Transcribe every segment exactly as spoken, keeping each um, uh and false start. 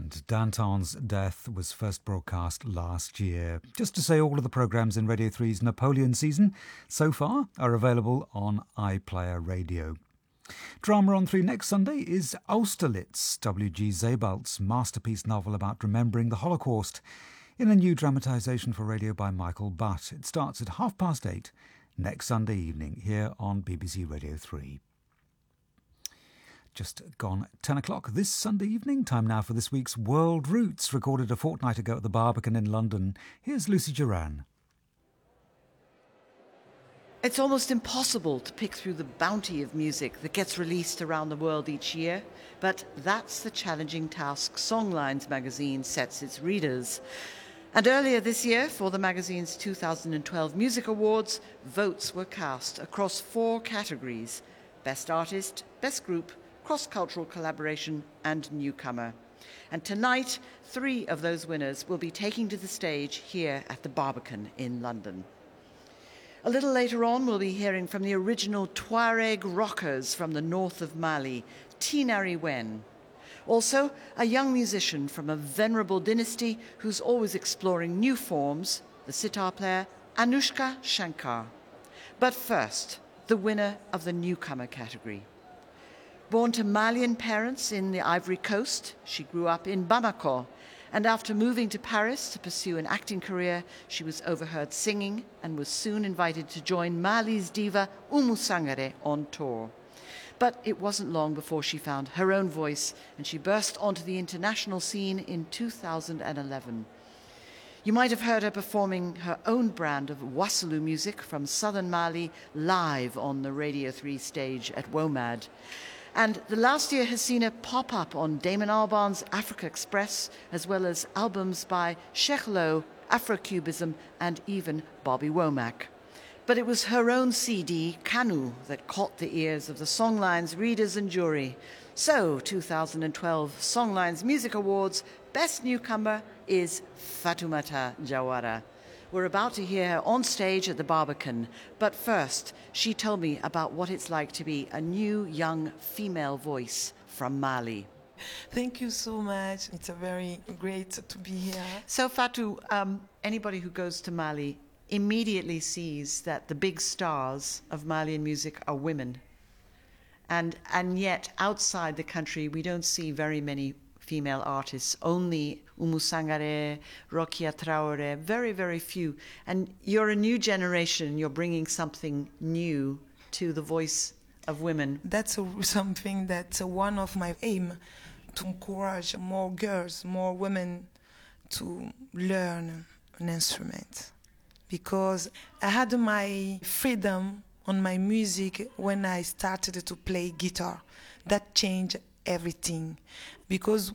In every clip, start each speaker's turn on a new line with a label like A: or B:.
A: And Danton's death was first broadcast last year. Just to say, all of the programmes in Radio three's Napoleon season so far are available on iPlayer Radio. Drama on three next Sunday is Austerlitz, W G Sebalt's masterpiece novel about remembering the Holocaust, in a new dramatisation for radio by Michael Butt. It starts at half past eight next Sunday evening here on B B C Radio three. Just gone ten o'clock this Sunday evening. Time now for this week's World Roots, recorded a fortnight ago at the Barbican in London. Here's Lucy Duran.
B: It's almost impossible to pick through the bounty of music that gets released around the world each year, but that's the challenging task Songlines magazine sets its readers. And earlier this year, for the magazine's two thousand twelve Music Awards, votes were cast across four categories: Best Artist, Best Group, Cross-Cultural Collaboration and Newcomer. And tonight, three of those winners will be taking to the stage here at the Barbican in London. A little later on, we'll be hearing from the original Tuareg rockers from the north of Mali, Tinari Wen. Also, a young musician from a venerable dynasty who's always exploring new forms, the sitar player Anushka Shankar. But first, the winner of the newcomer category. Born to Malian parents in the Ivory Coast, she grew up in Bamako, and after moving to Paris to pursue an acting career, she was overheard singing and was soon invited to join Mali's diva Oumou Sangaré on tour. But it wasn't long before she found her own voice, and she burst onto the international scene in two thousand eleven. You might have heard her performing her own brand of Wassoulou music from southern Mali live on the Radio three stage at WOMAD. And the last year has seen her pop up on Damon Albarn's Africa Express, as well as albums by Sheikh Lo, Afrocubism, and even Bobby Womack. But it was her own C D, Kanu, that caught the ears of the Songlines readers and jury. So, two thousand twelve Songlines Music Awards Best Newcomer is Fatoumata Diawara. We're about to hear her on stage at the Barbican, but first, she told me about what it's like to be a new, young female voice from Mali.
C: Thank you so much. It's a very great to be here.
B: So, Fatou, um, anybody who goes to Mali immediately sees that the big stars of Malian music are women. And and yet, outside the country, we don't see very many female artists, only Oumou Sangaré, Rokia Traoré, very, very few. And you're a new generation, you're bringing something new to the voice of women.
C: That's a, something that's a, one of my aim, to encourage more girls, more women to learn an instrument. Because I had my freedom on my music when I started to play guitar. That changed everything. Because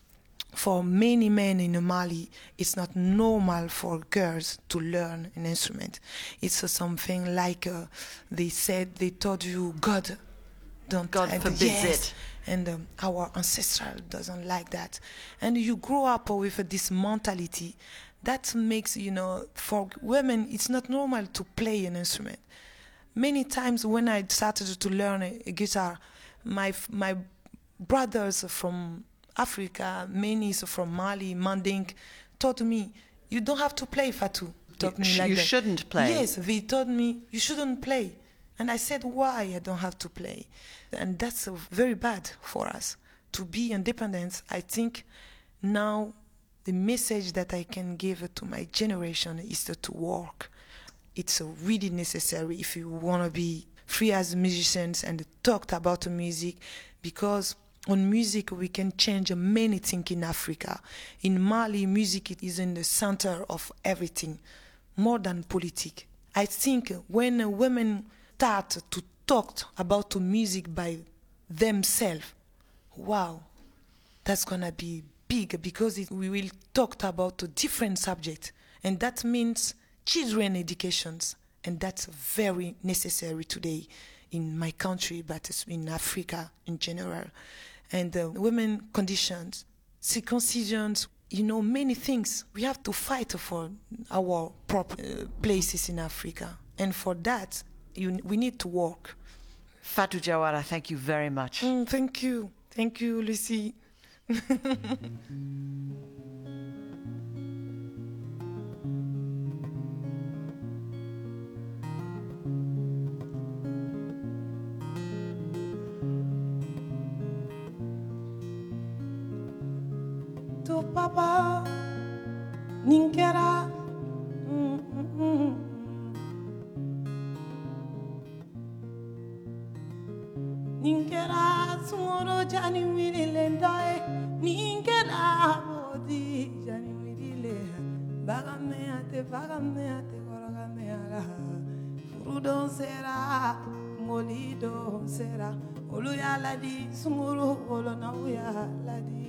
C: for many men in Mali, it's not normal for girls to learn an instrument. It's uh, something like uh, they said, they told you, God don't
B: God forbids
C: yes.
B: it.
C: And um, our ancestral doesn't like that. And you grow up with uh, this mentality that makes, you know, for women, it's not normal to play an instrument. Many times when I started to learn a, a guitar, my my brothers from Africa, many from Mali, Mandinka, told me, you don't have to play, Fatou. Told me
B: you
C: like
B: you
C: that.
B: shouldn't play.
C: Yes, they told me, you shouldn't play. And I said, why I don't have to play? And that's uh, very bad for us. To be independent, I think now the message that I can give to my generation is to, to work. It's uh, really necessary if you want to be free as musicians and talk about music, because on music we can change many things in Africa. In Mali, music is in the center of everything, more than politics. I think when women start to talk about music by themselves, wow, that's going to be big, because it, we will talk about a different subject, and that means children educations, and that's very necessary today in my country, but in Africa in general. And uh, women conditions, circumcisions, you know, many things. We have to fight for our proper uh, places in Africa. And for that, you, we need to work.
B: Fatou Diawara, thank you very much.
C: Mm, thank you. Thank you, Lucy. To papa ninkera mm, mm, mm. Ninkera sumoro jani wirile ndoe ninkera bodi jani wirile bagame ate bagame ate korogame ara furudon sera molido sera olu ya ladi sumoro olo na uya ladi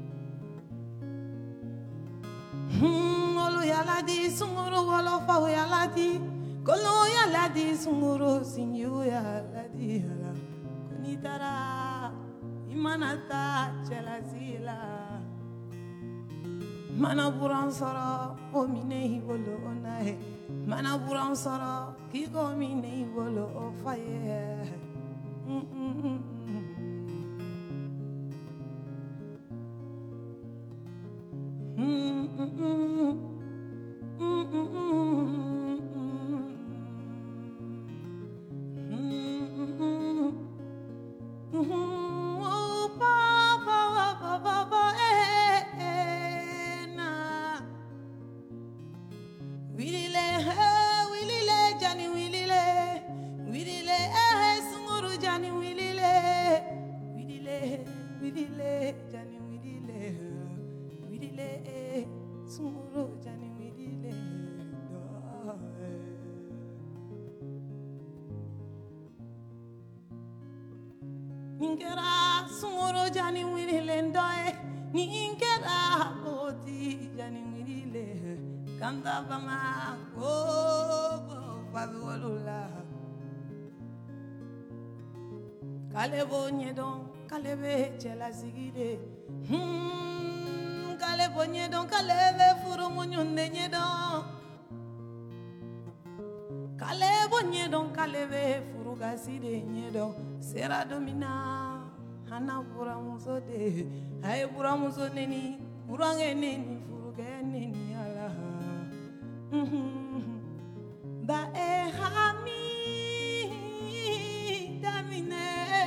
C: Hmm, olu ya ladi sumoro olo fa uya ladi kolo ya ladi sumoro sinyu ya ladi ala kunitara imanata chelazila mana buran soro o mine hibolo onae mana buran soro kiko mine hibolo o faye mm -mm -mm. Mm, mm, mm. Mm, mm, mm, mm. Mm, mm, mm. Oh, ba, ba, ba, ba, ba, eh, eh, na. Wilile, eh, wilile, Johnny, wilile. Wilile, eh, sunguru, Johnny, wilile. Wilile, wilile, Johnny, wilile. Wilile, eh, sunguru, Johnny, wilile. Ninkera sunguru, Johnny, wilile, ndoe. Ninkera oti, Johnny, wilile. Kanda bama, oh, babi walula. Kalebo nyedon, kalebe chela zigide. Hmm, kalebo nyedon, kalebe furu munyunde nyedon. Kalebo nyedon, kalebe furu gaside nyedon. Sera domina, hana bura muso de. Hai bura muso neni, burange neni, furu ge neni ala. Mm-hmm. Ba e hami damine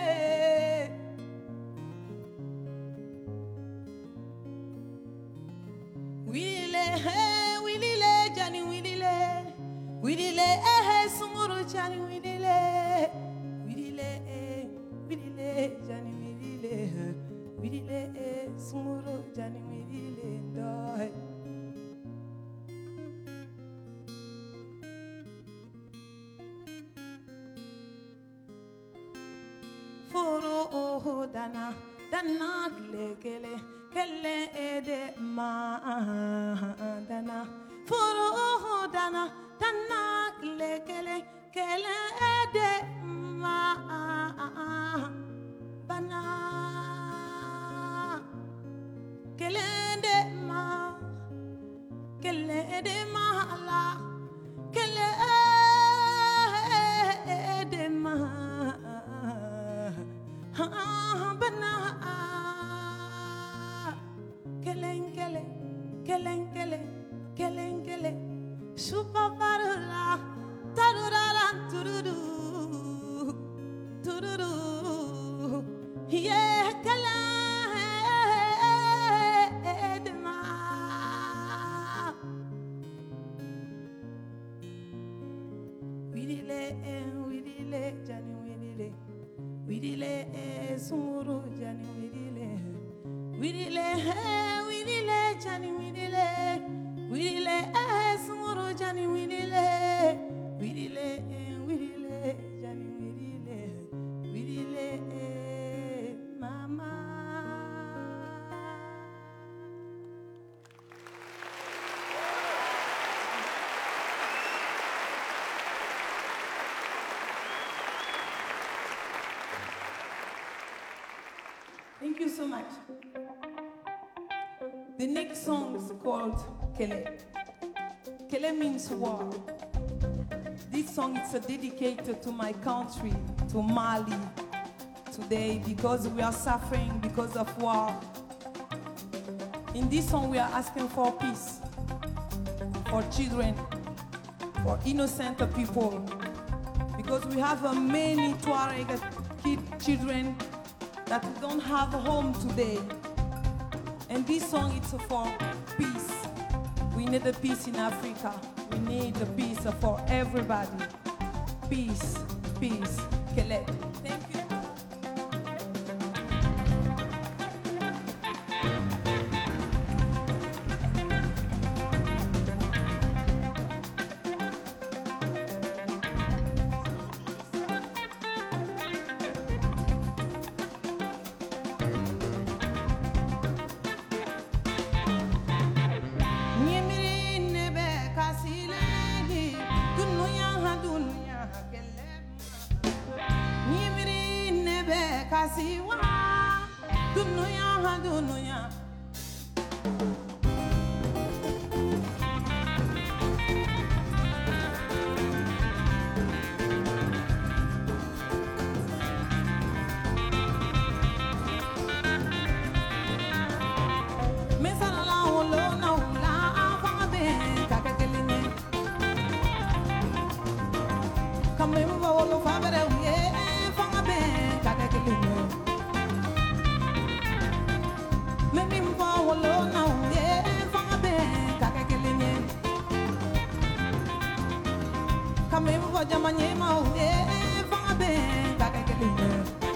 C: wilile he wilile jani wilile wilile eh sunguru jani wilile wilile eh wilile jani wilile wilile eh sunguru jani wilile doy. Foro oh dana dana kele kele ede ma dana foro oh dana dana kele kele kele ede ma bana kele ede ma kele ede ma la kele ede ma bana kelen kele kelen kele kelen kele supa parula tarura tururu tururu yeah kala edma widile widile jani widile widile sumuru jani widile widile widile jani widile widile sumuru jani widile widile widile jani widile widile mama. Thank you so much. The next song is called Kele. Kele means war. This song is dedicated to my country, to Mali, today, because we are suffering because of war. In this song, we are asking for peace, for children, for innocent people, because we have uh, many Tuareg kid children that don't have a home today. And this song is for peace. We need the peace in Africa. We need the peace for everybody. Peace, peace, Kele. Thank you.
D: Kasiwa, dunuya ha dunuya. Mesala olo na ula afanga be kakakeline. Kamemu ba olo fabere uye fanga be kakakeline. Jamanye mau e fabe kakakeline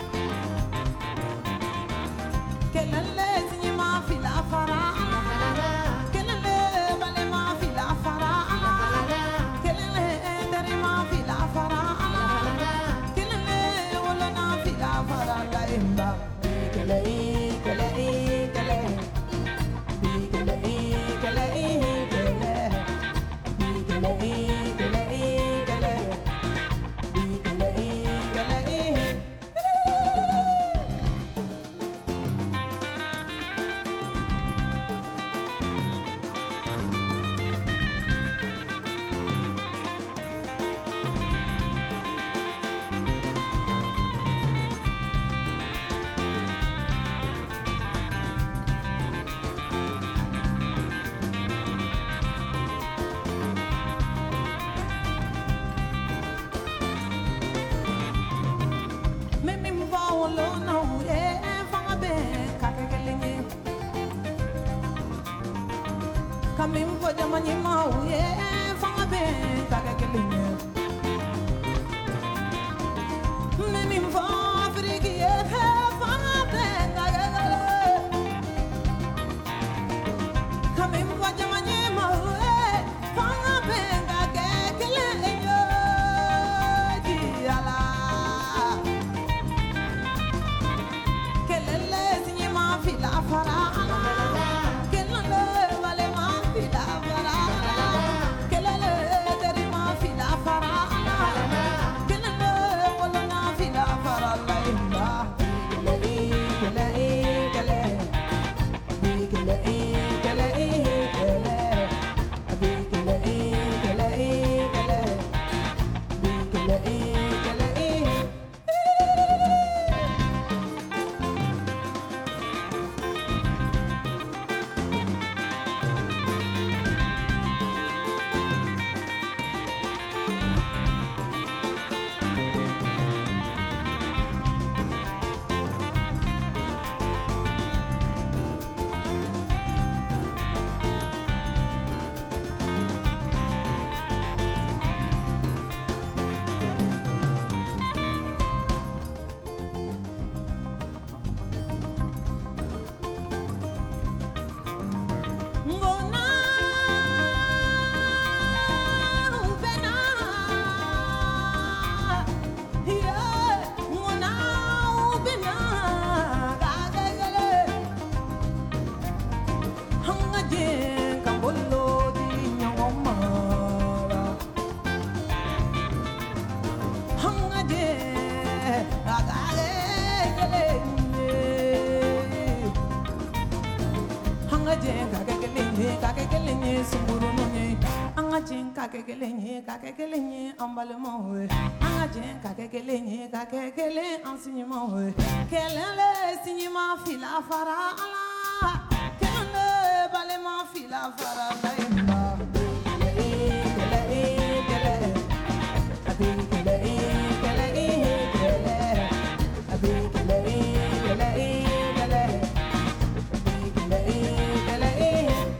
D: kelale sinye ma fila fara kelale bale ma fila fara kelale dare ma fila fara kelale wala na fila fara la imba kelale kelale kelale kelale kelale Kamim for Jamani Mau, yeah, from a bed, Kakakeline. Menim for Friki, yeah, from a bed, Kamim for Jamani Mau, from a bed, Kakakeline. Kelele, Sinima Fila Fara. Kakekelenye, kakekelenye, emballement, ouais. Angadien, kakekelenye, kakekele, enseignement, ouais. Kelele, signement, fila, fara, ala. Kelele, fila fara la imba. Kele e kele, abi kele e kele e kele, abi kele e kele e kele, abi kele e kele e.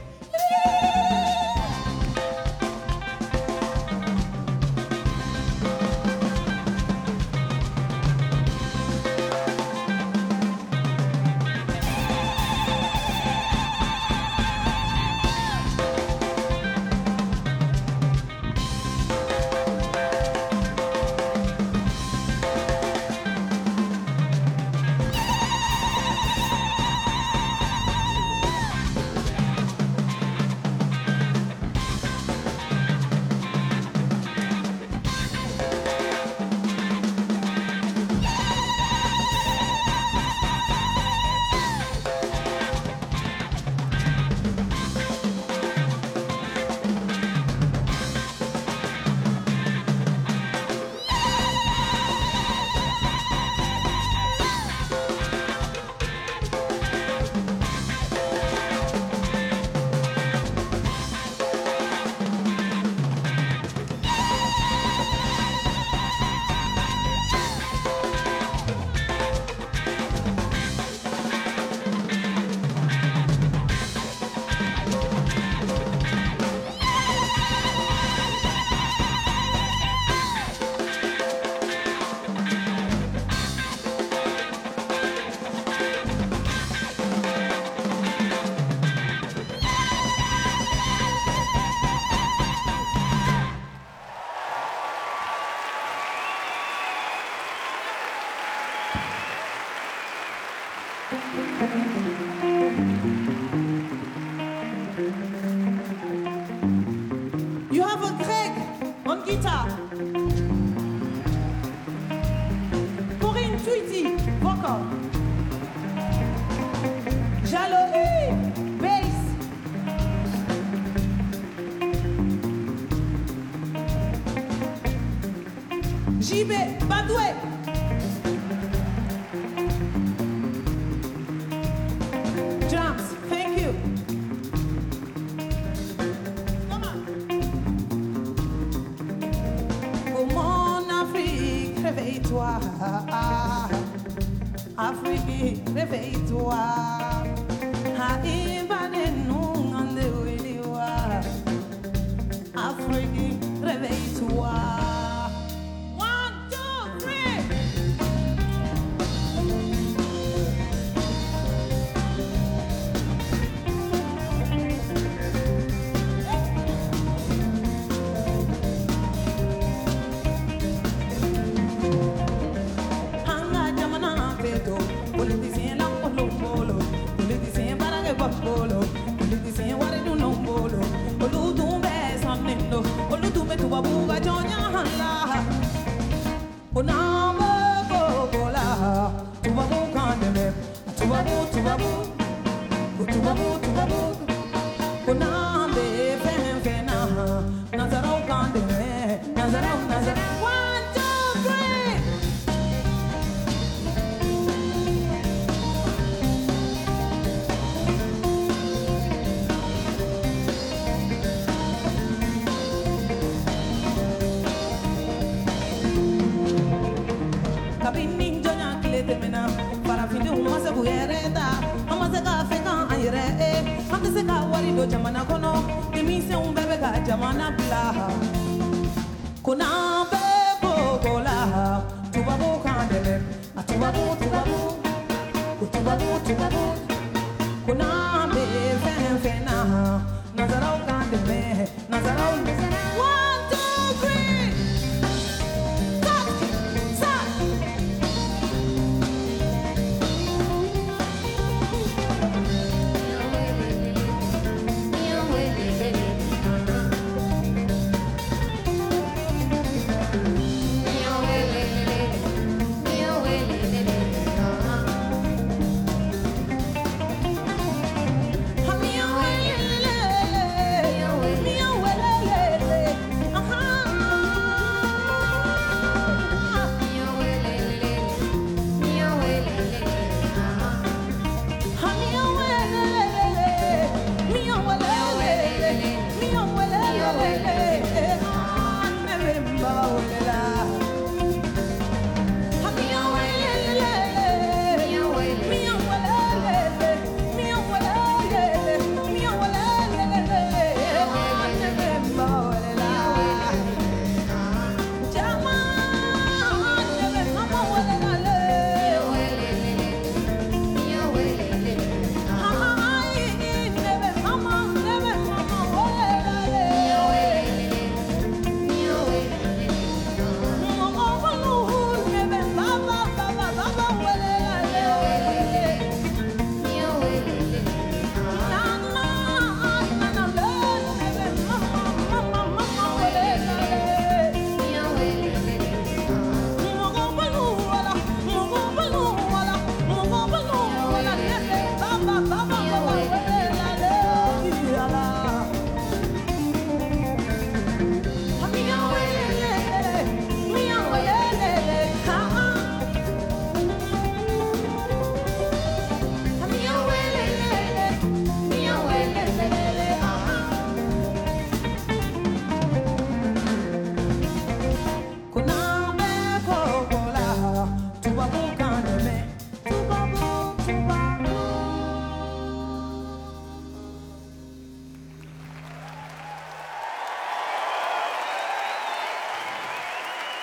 D: You have a Greg on guitar. Corinne Tweety, vocal. Jaloui, bass. J B, Badoué. Drums, thank you. Come on. Oh mon Afrique, réveille-toi. Afrique, réveille-toi. Haïbane-nous, ande-weliwa. Afrique, réveille-toi. One, two, three. Hanga jamana peto, politicien la polo polo, politicien barage bolo, politicien ware du nombolo, olu dumbe sanendo, olu dumbe tuba buga jonya hala, onamo bola, tuba bu kandeme, tuba bu tuba bu, tuba bu tuba bu, onambe fen fena, nazarau kandeme, nazarau nazarau. One, two, three. Kabini jonya kile temena para fini uma se buereta ama se ka fe kan ayre e ama se ka wari do jamana kono dimi se un bebe ka jamana bla kona be bogola tuba bo kan dele tuba bo tuba bo tuba bo tuba bo kona be fen fen na nazarau kan dele nazarau one two three.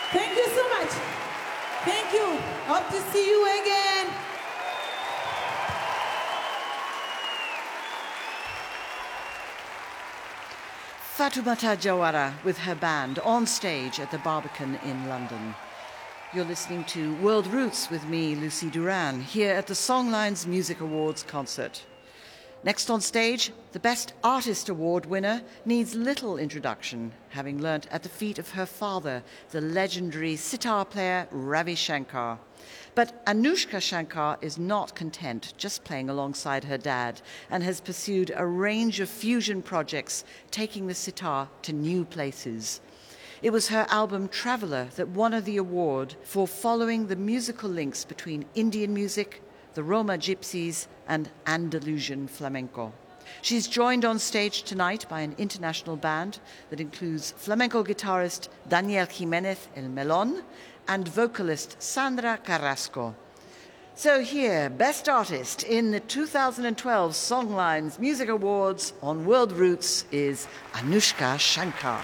D: Thank you so much. Thank you. Hope to see you again.
B: Fatoumata Jawara with her band on stage at the Barbican in London. You're listening to World Roots with me, Lucy Duran, here at the Songlines Music Awards concert. Next on stage, the Best Artist Award winner needs little introduction, having learnt at the feet of her father, the legendary sitar player Ravi Shankar. But Anoushka Shankar is not content just playing alongside her dad and has pursued a range of fusion projects, taking the sitar to new places. It was her album Traveller that won her the award for following the musical links between Indian music, the Roma Gypsies, and Andalusian flamenco. She's joined on stage tonight by an international band that includes flamenco guitarist Daniel Jimenez El Melon and vocalist Sandra Carrasco. So here, Best Artist in the two thousand twelve Songlines Music Awards on World Roots is Anoushka Shankar.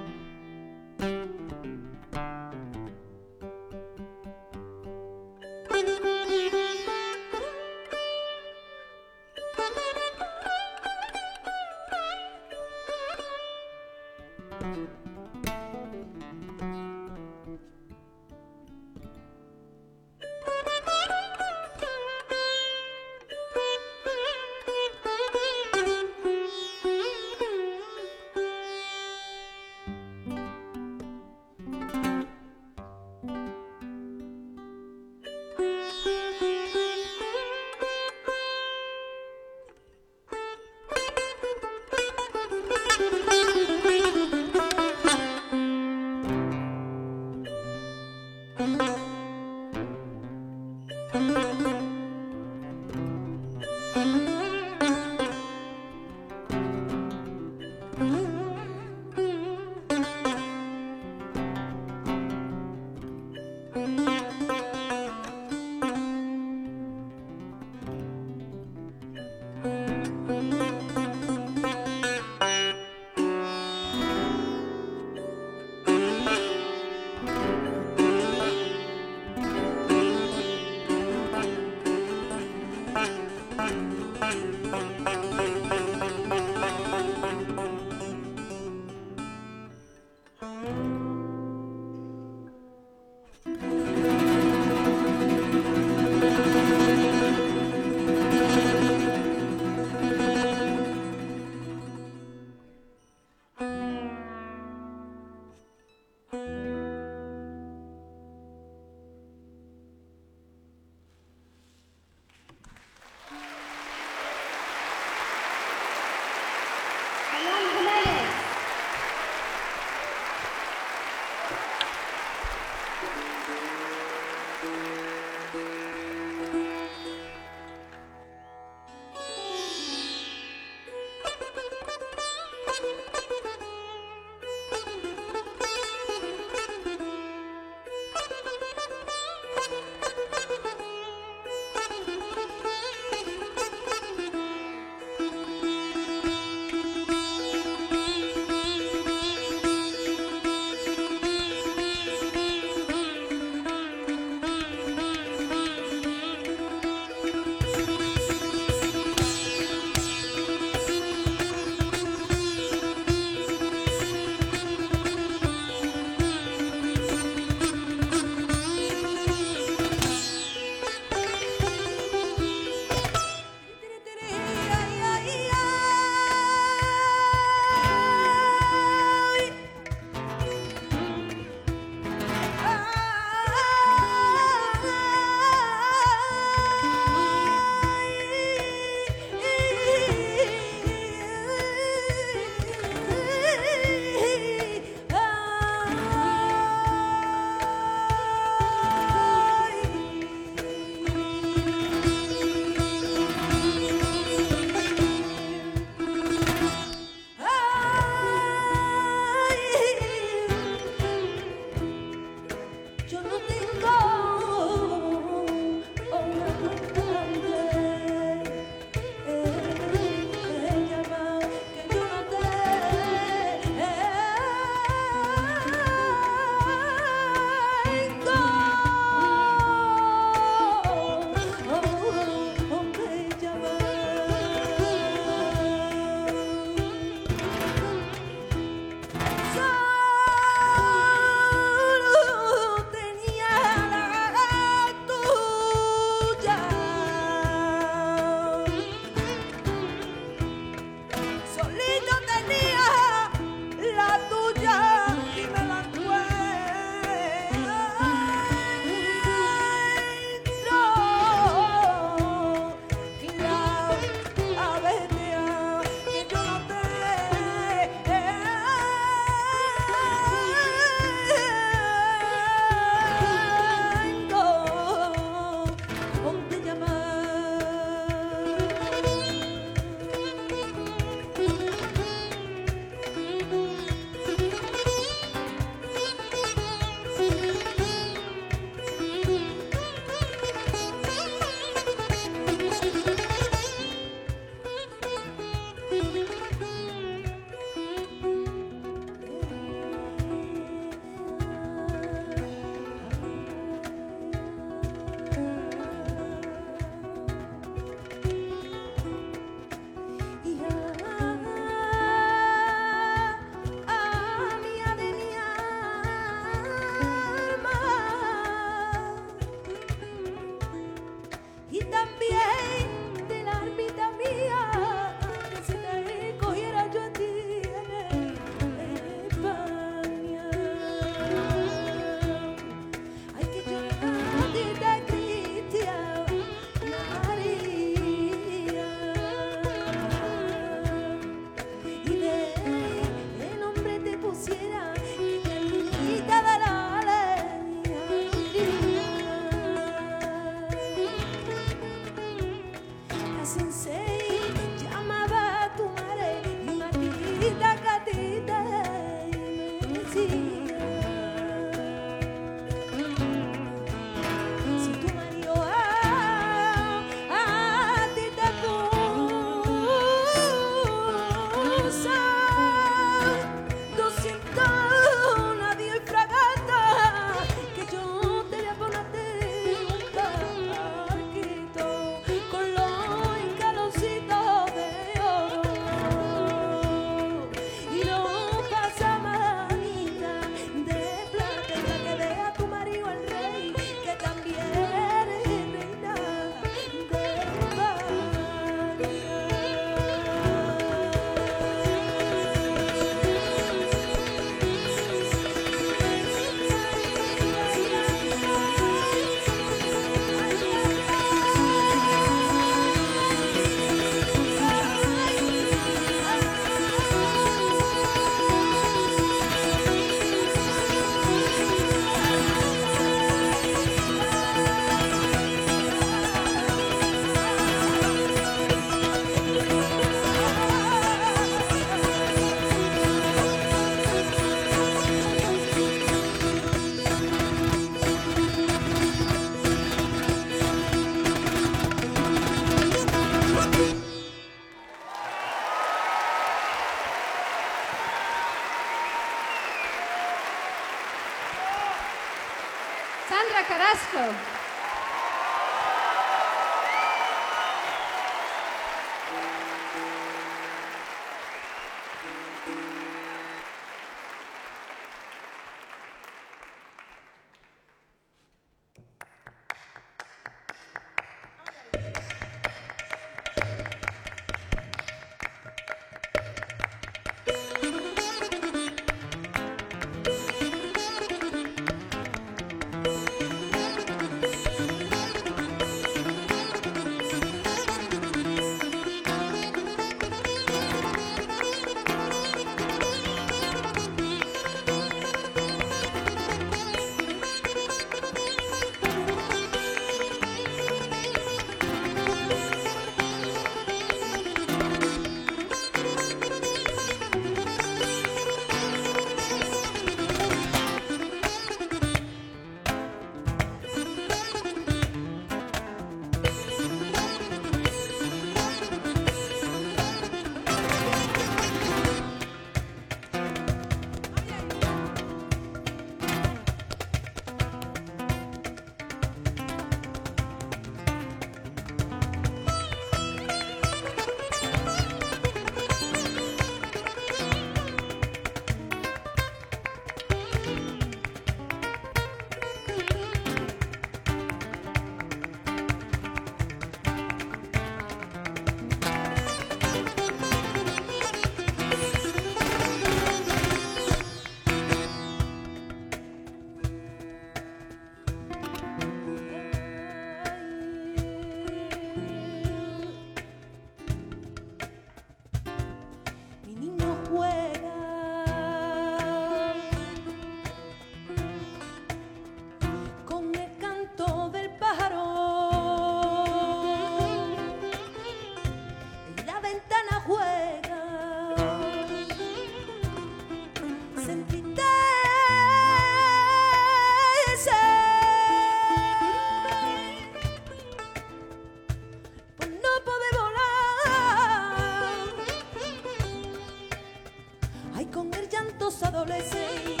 D: juntos adolescentes.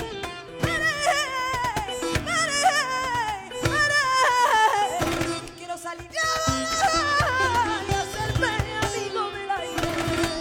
D: Quiero salir y hacerme amigo del aire.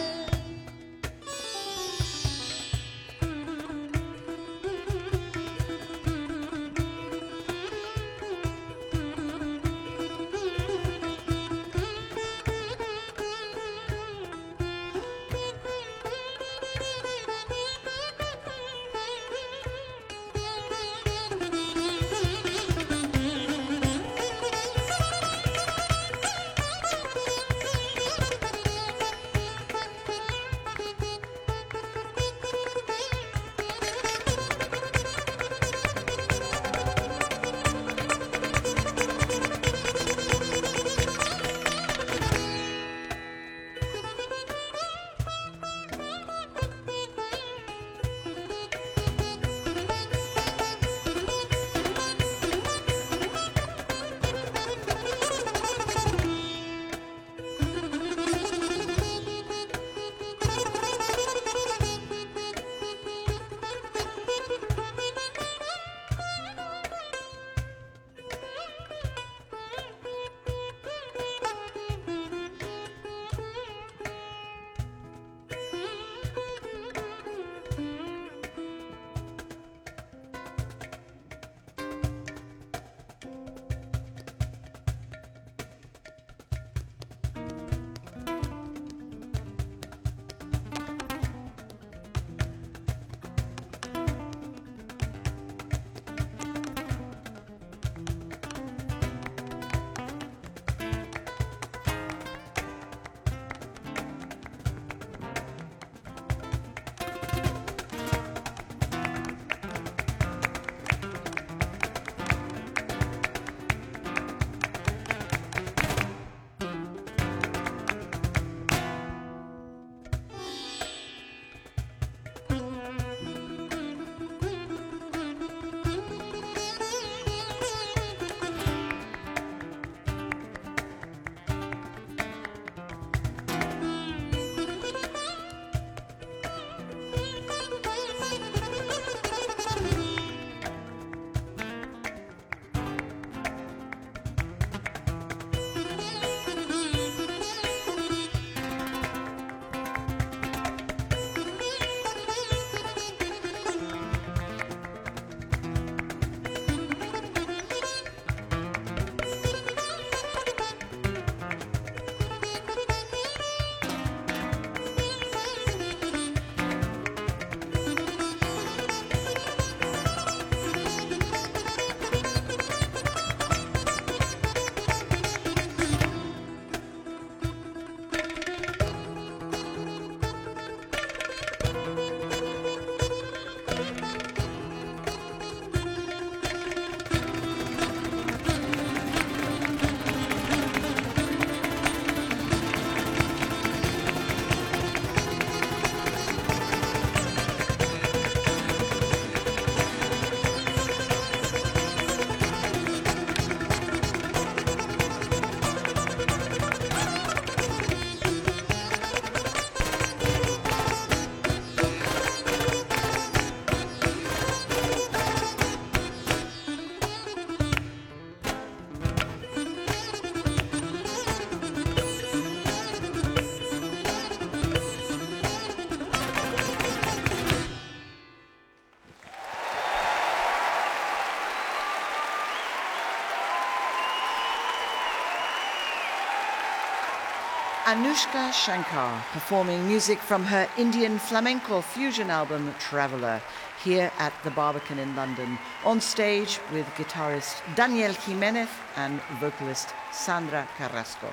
B: Anushka Shankar performing music from her Indian flamenco fusion album Traveller here at the Barbican in London, on stage with guitarist Daniel Jimenez and vocalist Sandra Carrasco.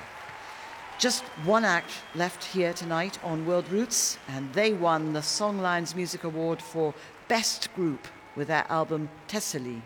B: Just one act left here tonight on World Roots, and they won the Songlines Music Award for Best Group with their album Thessaly.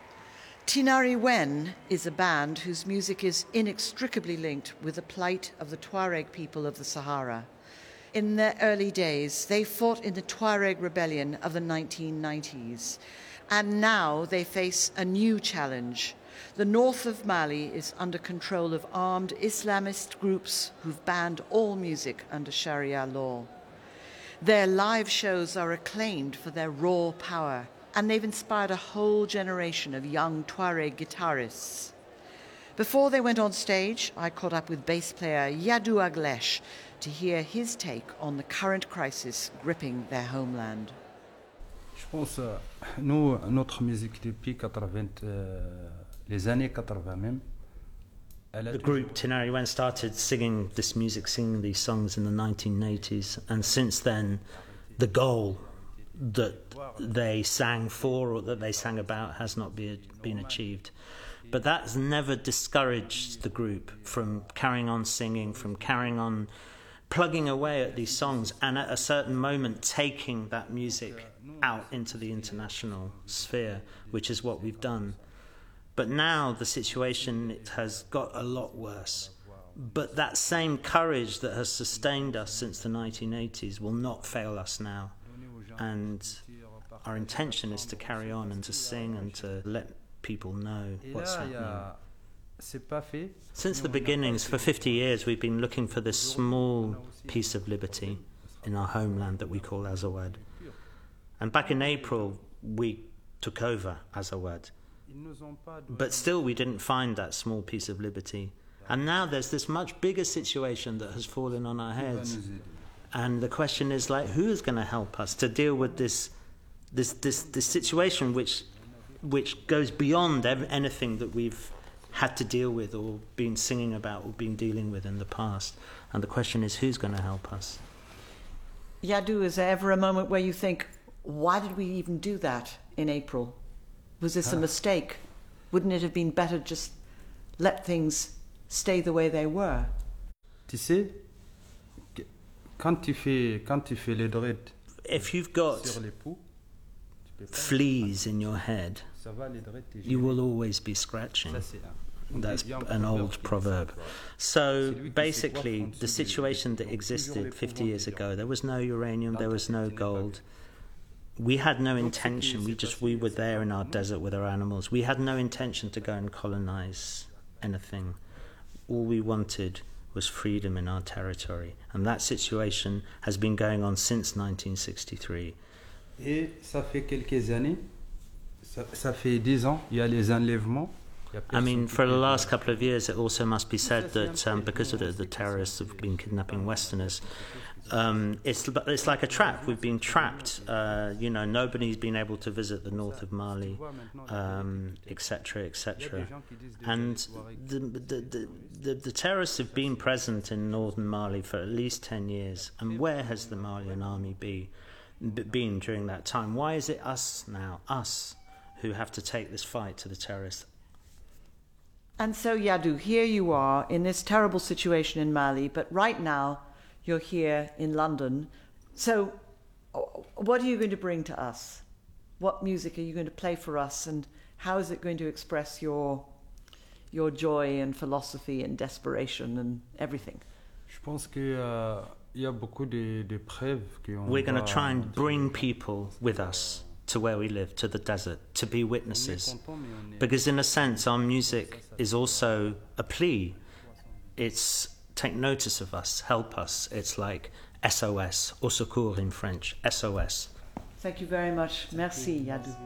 B: Tinari Wen is a band whose music is inextricably linked with the plight of the Tuareg people of the Sahara. In their early days, they fought in the Tuareg rebellion of the nineteen nineties, and now they face a new challenge. The north of Mali is under control of armed Islamist groups who've banned all music under Sharia law. Their live shows are acclaimed for their raw power, and they've inspired a whole generation of young Tuareg guitarists. Before they went on stage, I caught up with bass player Yadou Aglesh to hear his take on the current crisis gripping their homeland.
E: Je pense, nous, notre musique depuis quatre-vingts, euh, les années quatre-vingts même.
F: The group Tinariwen went started singing this music, singing these songs in the nineteen eighties, and since then, the goal that they sang for or that they sang about has not be, been achieved. But that's never discouraged the group from carrying on singing, from carrying on plugging away at these songs, and at a certain moment taking that music out into the international sphere, which is what we've done. But now the situation it has got a lot worse. But that same courage that has sustained us since the nineteen eighties will not fail us now. And our intention is to carry on and to sing and to let people know what's happening. Since the beginnings, for fifty years, we've been looking for this small piece of liberty in our homeland that we call Azawad. And back in April, we took over Azawad. But still, we didn't find that small piece of liberty. And now there's this much bigger situation that has fallen on our heads. And the question is, like, who is going to help us to deal with this, this, this, this situation which, which goes beyond ev- anything that we've had to deal with or been singing about or been dealing with in the past? And the question is, who's going to help us?
B: Yadou, is there ever a moment where you think, why did we even do that in April? Was this a mistake? Wouldn't it have been better just let things stay the way they were?
E: Tu sais, quand tu fais, quand tu fais les dreads
F: if you've got fleas in your head, you will always be scratching. That's an old proverb. So basically, the situation that existed fifty years ago, there was no uranium, there was no gold. We had no intention. We just we were there in our desert with our animals. We had no intention to go and colonize anything. All we wanted was freedom in our territory, and that situation has been going on since nineteen sixty-three.
E: Et ça fait quelques années, ça, ça fait dix ans, il y a les enlèvements.
F: I mean, for the last couple of years, it also must be said that um, because of the, the terrorists have been kidnapping Westerners, um, it's it's like a trap. We've been trapped. Uh, you know, nobody's been able to visit the north of Mali, um, et cetera, et cetera. And the the, the the the terrorists have been present in northern Mali for at least ten years. And where has the Malian army be, been during that time? Why is it us now, us, who have to take this fight to the terrorists?
B: And so, Yadou, here you are in this terrible situation in Mali, but right now you're here in London. So what are you going to bring to us? What music are you going to play for us, and how is it going to express your your joy and philosophy and desperation and everything?
E: Je pense que uh, y a beaucoup de, de preuves que on
F: We're going to
E: va
F: try and bring people with us to where we live, to the desert, to be witnesses. Because in a sense, our music is also a plea. It's take notice of us, help us. It's like S O S, au secours in French, S O S.
B: Thank you very much. Merci, Yadou.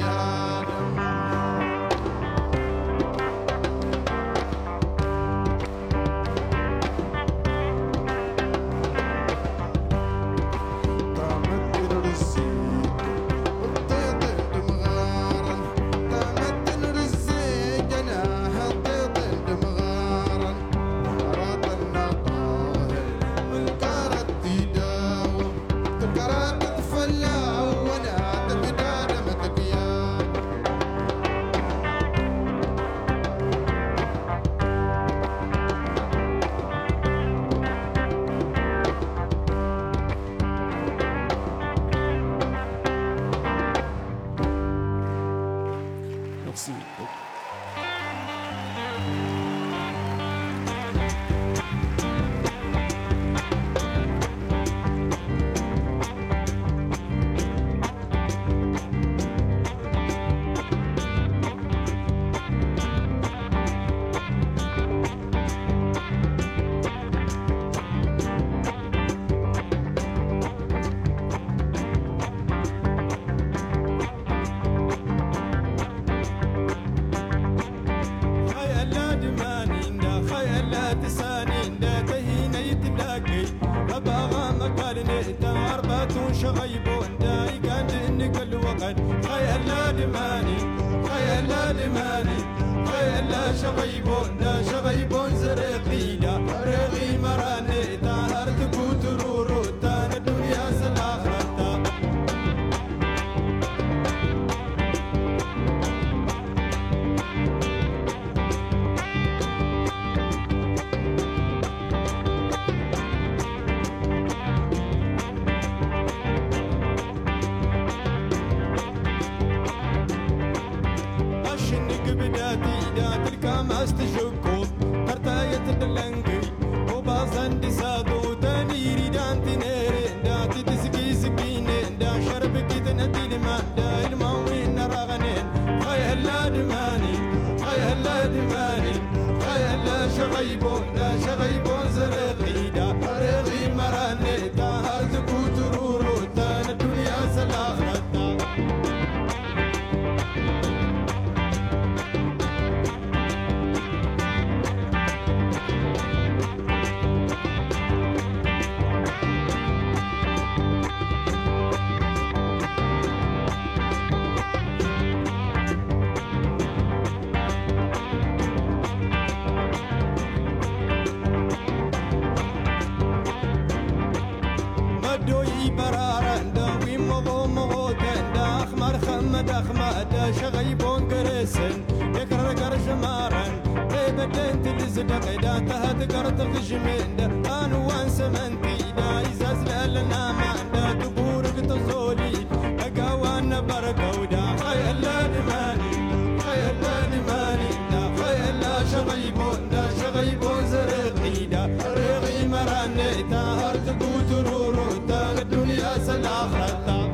G: شغيبون داي كان انك الوقت خيال دماني خيال دماني خيال شغيبون دا شغيبون زرقي دا رغي مراني تاهر تكوت رورو تان الدنيا سلاخرتا استشكو هرتاية الدلنقي وبازن دي سادو تانيري دان تنيري دا تتسكي سكينين دا شربكي تنتي لمان دا الموين نراغنين خيال لا دماني خيال لا دماني خيال شغيبون دا شغيبون زرقي دا رغي مراني دا هرزكو ترورو تان الدنيا سلاخرتا أخماد شغيبون قرسن يكرر قرش مارن بيبدين تلزدق دا تهد قرط خجمين دا أنو وانسمنتي دا إزاز لألنا معن دا تبورك تصولي أقاوان برقو دا خيال دماني خيال دماني دا خيال شغيبون دا شغيبون زرقي دا رغي مراني دا هرتقو ترورو دا الدنيا سلاخرتا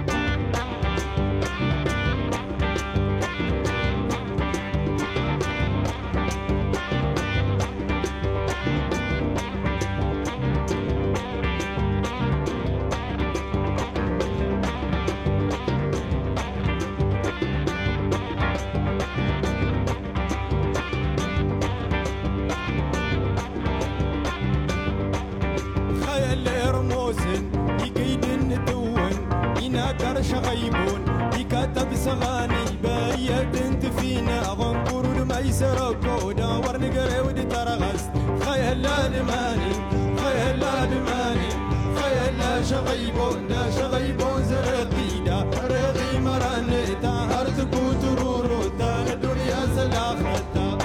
G: شغيبون يكتب سغاني بايد انت فينا غنقر ما يسرقو داور نقري ودي ترغست خيال دماني خيال دماني خيال شغيبون دا شغيبون زرقي دا رغي مراني تاهر تكو ترورو دا الدنيا سلاخرتا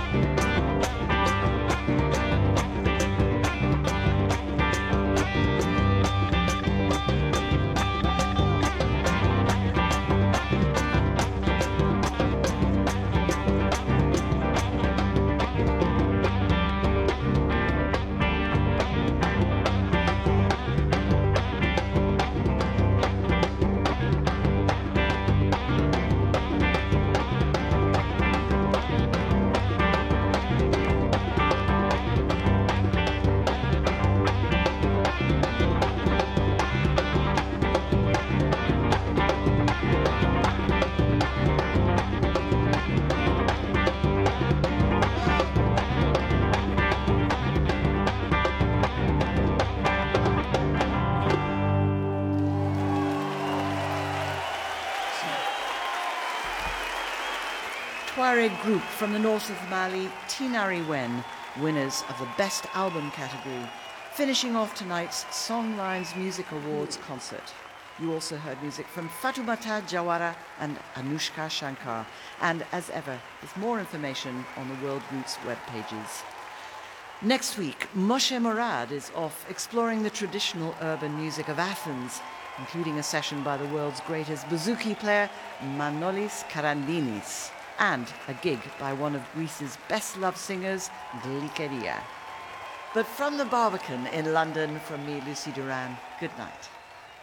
B: Tuareg group from the north of Mali, Tinari Wen, winners of the Best Album category, finishing off tonight's Songlines Music Awards concert. You also heard music from Fatoumata Jawara and Anushka Shankar, and as ever, there's more information on the World Roots web pages. Next week, Moshe Morad is off exploring the traditional urban music of Athens, including a session by the world's greatest bouzouki player, Manolis Karandinis, and a gig by one of Greece's best-loved singers, Glikeria. But from the Barbican in London, from me, Lucy Duran, good night.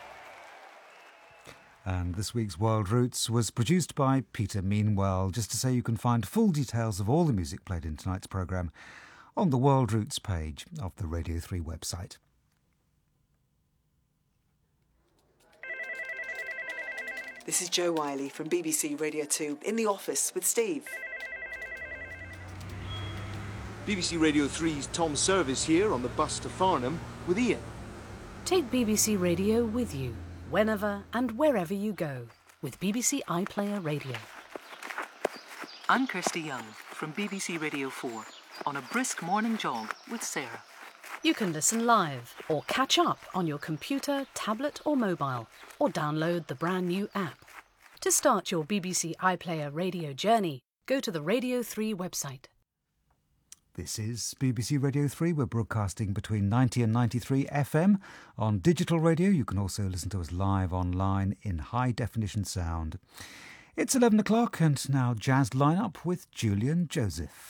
A: And this week's World Roots was produced by Peter Meanwell. Just to say, you can find full details of all the music played in tonight's programme on the World Roots page of the Radio three website.
H: This is Jo Wiley from B B C Radio two in the office with Steve.
I: B B C Radio three's Tom Service here on the bus to Farnham with Ian.
J: Take B B C Radio with you, whenever and wherever you go, with B B C iPlayer Radio.
K: I'm Kirsty Young from B B C Radio four on a brisk morning jog with Sarah.
J: You can listen live or catch up on your computer, tablet or mobile, or download the brand new app. To start your B B C iPlayer Radio journey, go to the Radio three website.
A: This is B B C Radio three. We're broadcasting between ninety and ninety-three F M on digital radio. You can also listen to us live online in high-definition sound. It's eleven o'clock and now Jazz Lineup with Julian Joseph.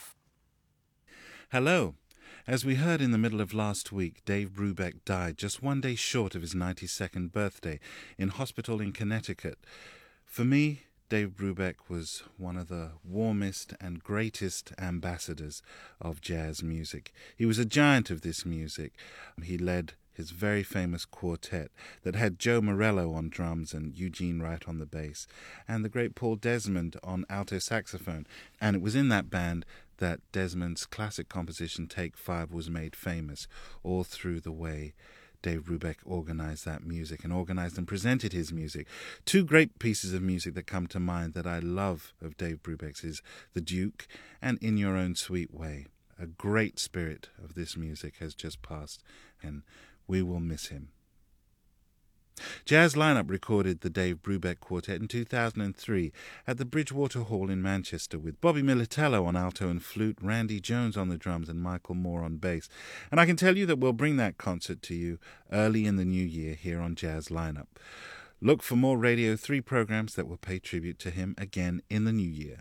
L: Hello. As we heard in the middle of last week, Dave Brubeck died just one day short of his ninety-second birthday in hospital in Connecticut. For me, Dave Brubeck was one of the warmest and greatest ambassadors of jazz music. He was a giant of this music. He led his very famous quartet that had Joe Morello on drums and Eugene Wright on the bass, and the great Paul Desmond on alto saxophone. And it was in that band that Desmond's classic composition Take Five was made famous, all through the way Dave Brubeck organised that music and organised and presented his music. Two great pieces of music that come to mind that I love of Dave Brubeck's is The Duke and In Your Own Sweet Way. A great spirit of this music has just passed, and we will miss him. Jazz Lineup recorded the Dave Brubeck Quartet in two thousand three at the Bridgewater Hall in Manchester with Bobby Militello on alto and flute, Randy Jones on the drums and Michael Moore on bass. And I can tell you that we'll bring that concert to you early in the new year here on Jazz Lineup. Look for more Radio three programs that will pay tribute to him again in the new year.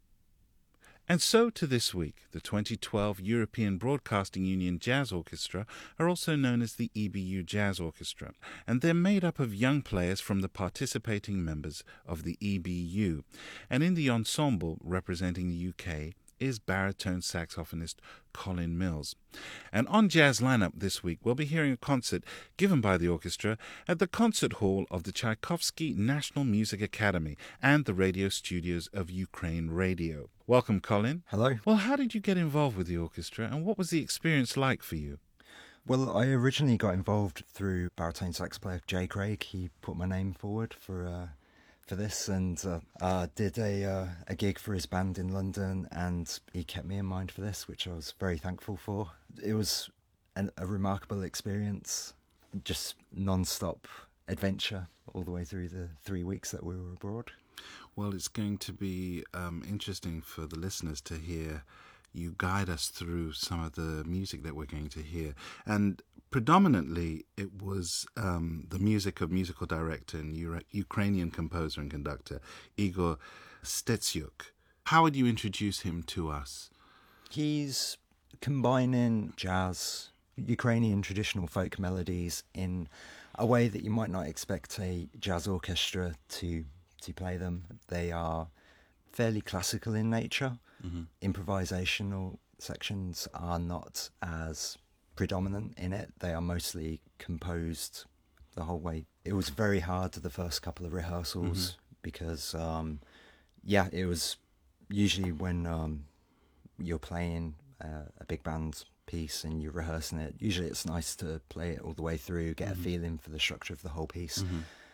L: And so to this week. The twenty twelve European Broadcasting Union Jazz Orchestra are also known as the E B U Jazz Orchestra, and they're made up of young players from the participating members of the E B U. And in the ensemble representing the U K is baritone saxophonist Colin Mills. And on Jazz Lineup this week, we'll be hearing a concert given by the orchestra at the concert hall of the Tchaikovsky National Music Academy and the radio studios of Ukraine Radio. Welcome, Colin.
M: Hello.
L: Well, how did you get involved with the orchestra, and what was the experience like for you?
M: Well, I originally got involved through baritone sax player Jay Craig. He put my name forward for uh, for this, and uh, uh, did a uh, a gig for his band in London, and he kept me in mind for this, which I was very thankful for. It was an, a remarkable experience, just non-stop adventure all the way through the three weeks that we were abroad.
L: Well, it's going to be um, interesting for the listeners to hear you guide us through some of the music that we're going to hear. And predominantly, it was um, the music of musical director and Ura- Ukrainian composer and conductor Igor Stetsyuk. How would you introduce him to us?
M: He's combining jazz, Ukrainian traditional folk melodies in a way that you might not expect a jazz orchestra to to play them. They are fairly classical in nature. Mm-hmm. Improvisational sections are not as predominant in it. They are mostly composed the whole way. It was very hard the first couple of rehearsals mm-hmm. because, um, yeah, it was usually when um, you're playing uh, a big band piece and you're rehearsing it, usually it's nice to play it all the way through, get mm-hmm. a feeling for the structure of the whole piece. Mm-hmm.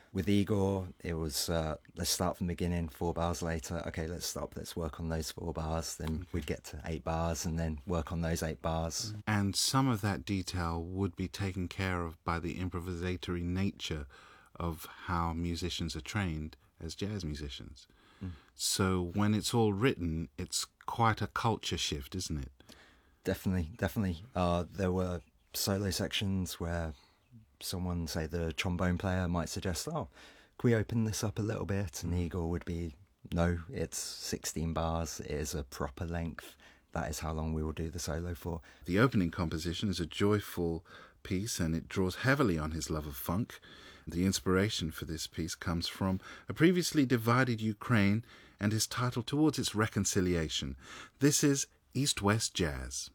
M: With Igor, it was, uh, let's start from the beginning, four bars later. Okay, let's stop, let's work on those four bars. Then we'd get to eight bars and then work on those eight bars.
L: And some of that detail would be taken care of by the improvisatory nature of how musicians are trained as jazz musicians. Mm. So when it's all written, it's quite a culture shift, isn't it?
M: Definitely, definitely. Uh, there were solo sections where someone, say the trombone player, might suggest, oh, can we open this up a little bit? And Igor would be, no, it's sixteen bars, it is a proper length. That is how long we will do the solo for.
L: The opening composition is a joyful piece and it draws heavily on his love of funk. The inspiration for this piece comes from a previously divided Ukraine and is titled Towards Its Reconciliation. This is East-West Jazz.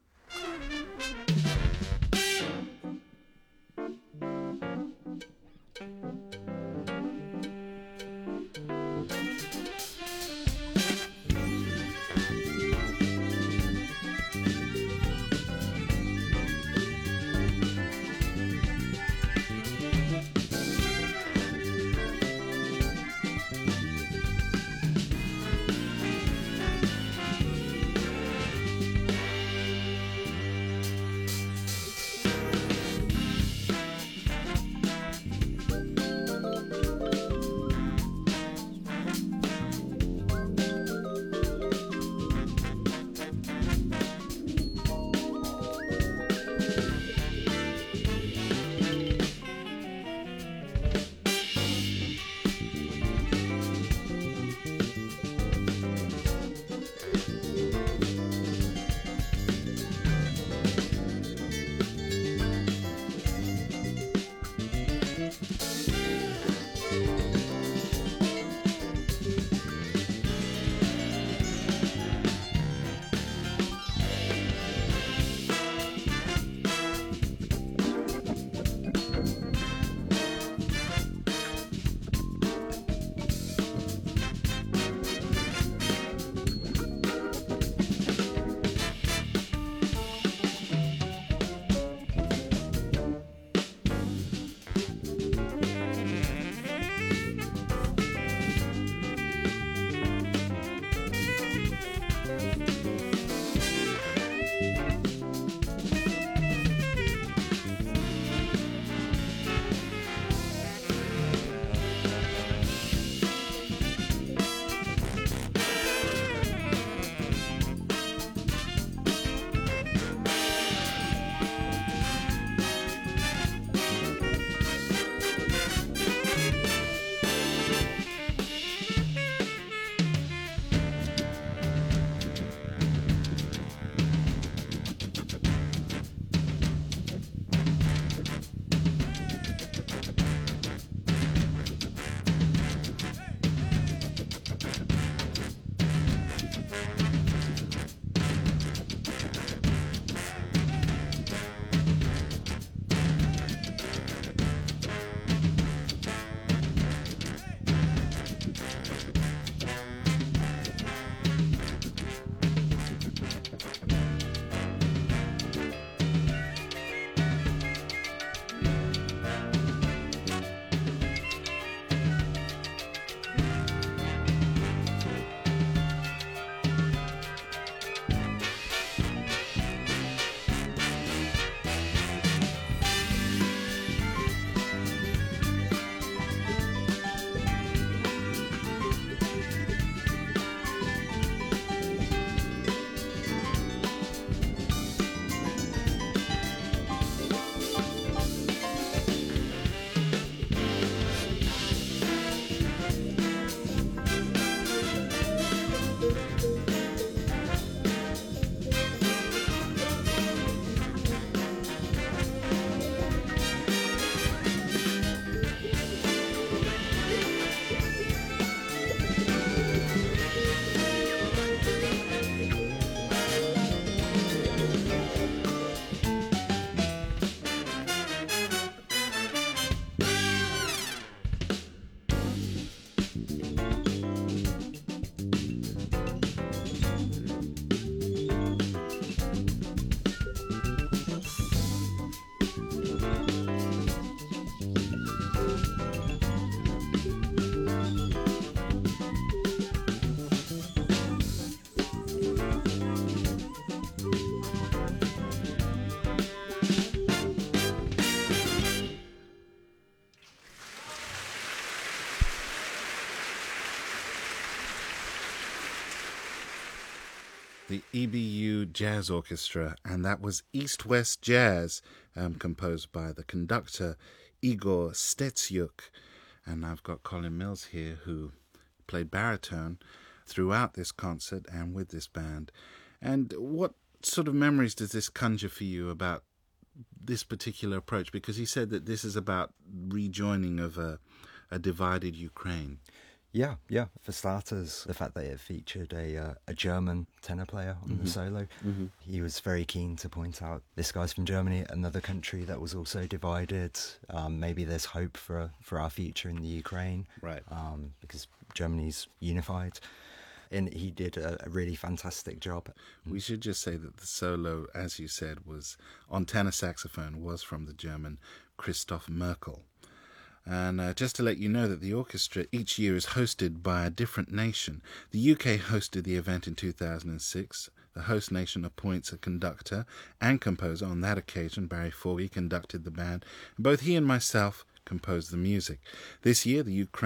L: The E B U Jazz Orchestra, and that was East West Jazz, um, composed by the conductor Igor Stetsiuk. And I've got Colin Mills here, who played baritone throughout this concert and with this band. And what sort of memories does this conjure for you about this particular approach? Because he said that this is about rejoining of a, a divided Ukraine.
M: Yeah, yeah. For starters, the fact that it featured a uh, a German tenor player on mm-hmm. the solo. Mm-hmm. He was very keen to point out this guy's from Germany, another country that was also divided. Um, maybe there's hope for for our future in the Ukraine,
L: right?
M: Um, because Germany's unified. And he did a, a really fantastic job.
L: We should just say that the solo, as you said, was on tenor saxophone, was from the German Christoph Merkel. And uh, just to let you know that the orchestra each year is hosted by a different nation. The U K hosted the event in two thousand six. The host nation appoints a conductor and composer. On that occasion, Barry Forgy conducted the band. Both he and myself composed the music. This year, the Ukraine